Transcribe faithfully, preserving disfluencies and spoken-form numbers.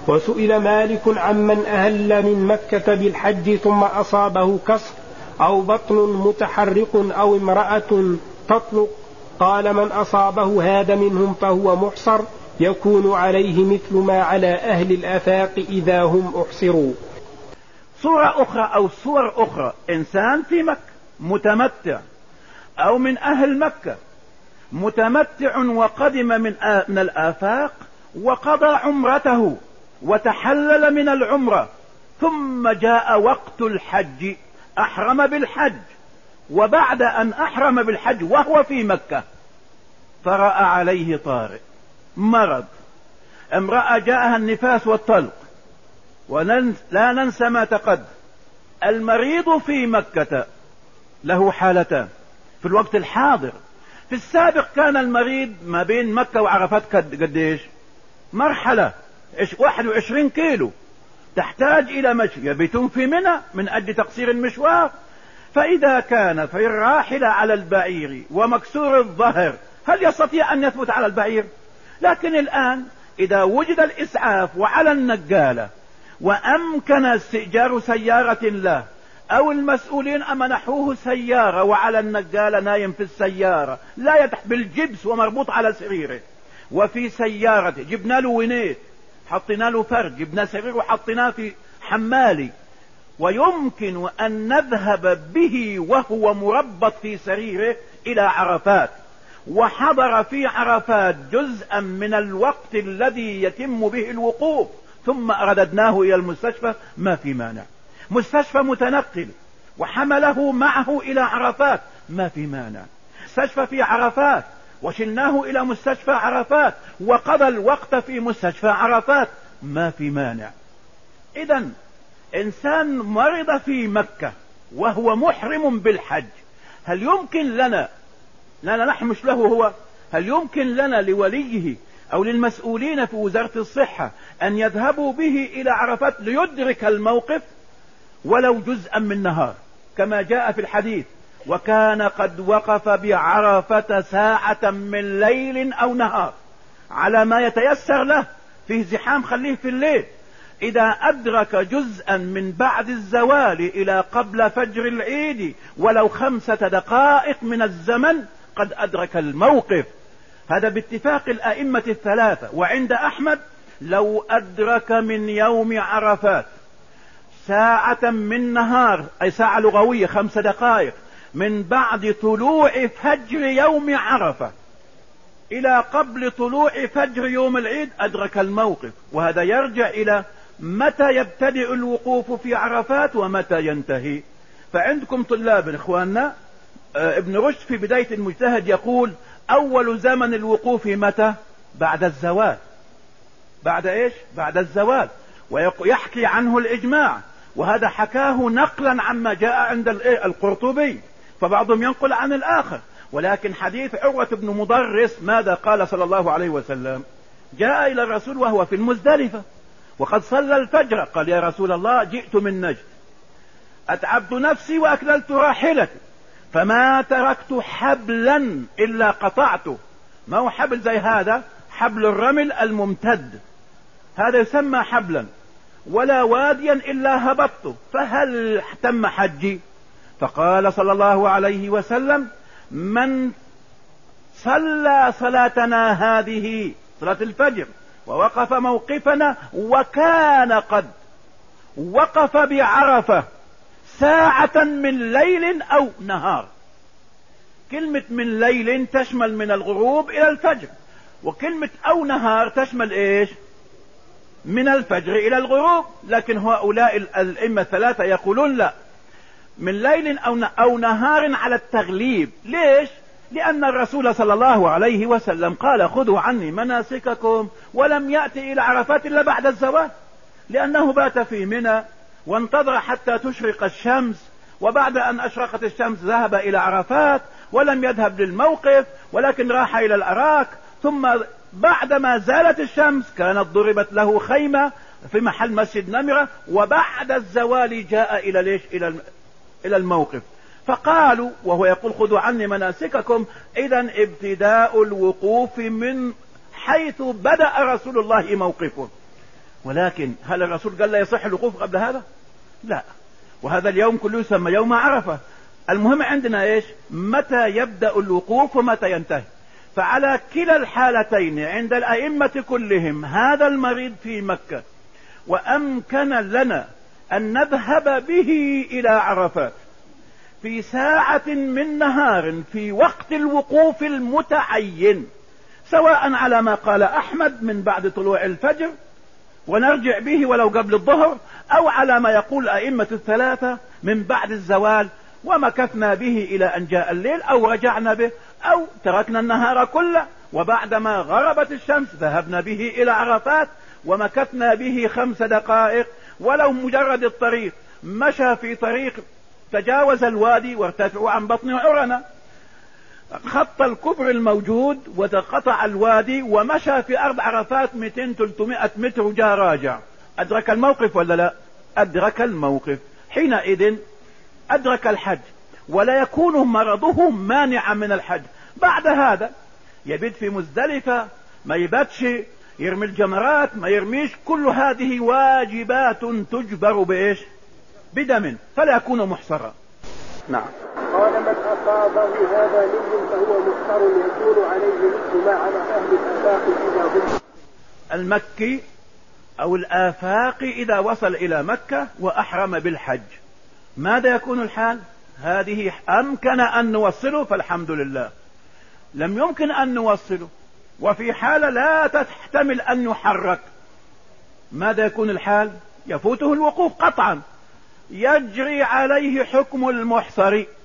وسئل مالك عمن أهل من مكة بالحج ثم أصابه كسر أو بطن متحرق أو امرأة تطلق، قال من أصابه هذا منهم فهو محصر، يكون عليه مثل ما على أهل الآفاق إذا هم أحصروا. صورة أخرى أو صور أخرى: إنسان في مكة متمتع أو من أهل مكة متمتع وقدم من, من الآفاق وقضى عمرته وتحلل من العمرة، ثم جاء وقت الحج أحرم بالحج، وبعد أن أحرم بالحج وهو في مكة فرأى عليه طارئ مرض، امرأة جاءها النفاس والطلق، ولا ننسى ما تقدم. المريض في مكة له حالتان في الوقت الحاضر. في السابق كان المريض ما بين مكة وعرفات قديش؟ مرحلة واحد وعشرين كيلو، تحتاج إلى مشي، يبيتون في منى من أجل تقصير المشوار. فإذا كان في الراحلة على البعير ومكسور الظهر هل يستطيع أن يثبت على البعير؟ لكن الآن إذا وجد الإسعاف وعلى النقالة وأمكن استئجار سيارة له، أو المسؤولين أمنحوه سيارة وعلى النقالة نايم في السيارة لا يتح بالجبس ومربوط على سريره، وفي سيارة جبنا له ونيت، حطينا له فرج، جبنا سرير وحطيناه في حمالي، ويمكن أن نذهب به وهو مربط في سريره إلى عرفات، وحضر في عرفات جزءا من الوقت الذي يتم به الوقوف، ثم أرددناه إلى المستشفى، ما في مانع. مستشفى متنقل وحمله معه إلى عرفات، ما في مانع. مستشفى في عرفات وشلناه إلى مستشفى عرفات وقضى الوقت في مستشفى عرفات، ما في مانع. إذن إنسان مرض في مكة وهو محرم بالحج، هل يمكن لنا لنا نحمش له هو هل يمكن لنا لوليه أو للمسؤولين في وزارة الصحة أن يذهبوا به إلى عرفات ليدرك الموقف ولو جزءا من نهار، كما جاء في الحديث: وكان قد وقف بعرفة ساعة من ليل أو نهار، على ما يتيسر له، فيه زحام خليه في الليل. إذا أدرك جزءا من بعد الزوال إلى قبل فجر العيد ولو خمسة دقائق من الزمن قد أدرك الموقف. هذا باتفاق الأئمة الثلاثة. وعند أحمد: لو أدرك من يوم عرفات ساعة من نهار، أي ساعة لغوية خمس دقائق، من بعد طلوع فجر يوم عرفة إلى قبل طلوع فجر يوم العيد، أدرك الموقف. وهذا يرجع إلى متى يبتدئ الوقوف في عرفات ومتى ينتهي. فعندكم طلاب إخواننا، ابن رشد في بداية المجتهد يقول: أول زمن الوقوف متى؟ بعد الزوال. بعد إيش؟ بعد الزوال. ويحكي عنه الإجماع، وهذا حكاه نقلا عما جاء عند القرطبي، فبعضهم ينقل عن الآخر. ولكن حديث عروة بن مضرس ماذا قال صلى الله عليه وسلم؟ جاء إلى الرسول وهو في المزدلفة وقد صلى الفجر، قال: يا رسول الله، جئت من نجد، أتعبت نفسي وأكللت راحلتي، فما تركت حبلا إلا قطعته. ما هو حبل زي هذا؟ حبل الرمل الممتد، هذا يسمى حبلا. ولا واديا إلا هبطته، فهل تم حجي؟ فقال صلى الله عليه وسلم: من صلى صلاتنا هذه، صلاة الفجر، ووقف موقفنا، وكان قد وقف بعرفة ساعة من ليل أو نهار. كلمة من ليل تشمل من الغروب إلى الفجر، وكلمة أو نهار تشمل إيش؟ من الفجر إلى الغروب. لكن هؤلاء الأئمة الثلاثة يقولون لا، من ليل أو نهار على التغليب. ليش؟ لأن الرسول صلى الله عليه وسلم قال: خذوا عني مناسككم، ولم يأتي إلى عرفات إلا بعد الزوال، لأنه بات في منى وانتظر حتى تشرق الشمس، وبعد أن أشرقت الشمس ذهب إلى عرفات ولم يذهب للموقف، ولكن راح إلى الأراك. ثم بعدما زالت الشمس كانت ضربت له خيمة في محل مسجد نمرة، وبعد الزوال جاء إلى ليش؟ إلى إلى الموقف. فقالوا، وهو يقول: خذوا عني مناسككم، إذن ابتداء الوقوف من حيث بدأ رسول الله موقفه. ولكن هل الرسول قال لا يصح الوقوف قبل هذا؟ لا. وهذا اليوم كله يسمى يوم عرفة. المهم عندنا ايش؟ متى يبدأ الوقوف ومتى ينتهي. فعلى كلا الحالتين عند الأئمة كلهم هذا المريض في مكة وأمكن لنا أن نذهب به إلى عرفات في ساعة من نهار في وقت الوقوف المتعين، سواء على ما قال أحمد من بعد طلوع الفجر ونرجع به ولو قبل الظهر، أو على ما يقول أئمة الثلاثة من بعد الزوال ومكثنا به إلى أن جاء الليل، أو رجعنا به، أو تركنا النهار كله وبعدما غربت الشمس ذهبنا به إلى عرفات ومكثنا به خمس دقائق، ولو مجرد الطريق مشى في طريق تجاوز الوادي وارتفعوا عن بطن عرنا، خط الكبر الموجود وتقطع الوادي ومشى في أرض عرفات مئتين ثلاثمائة متر وجاء راجع، أدرك الموقف ولا لا؟ أدرك الموقف. حينئذ أدرك الحج ولا يكون مرضه مانعا من الحج. بعد هذا يبيت في مزدلفة، ما يباتش، يرمي الجمرات، ما يرميش، كل هذه واجبات تجبر بإيش؟ بدم، فلا يكون محصرا. نعم. قال من أصابه هذا منهم فهو محصر يكون عليه مثل ما على أهل الآفاق إذا هم المكي أو الآفاق إذا وصل إلى مكة وأحرم بالحج، ماذا يكون الحال؟ هذه أمكن أن نوصله فالحمد لله، لم يمكن أن نوصله وفي حالة لا تحتمل أن يحرك، ماذا يكون الحال؟ يفوته الوقوف قطعا، يجري عليه حكم المحصر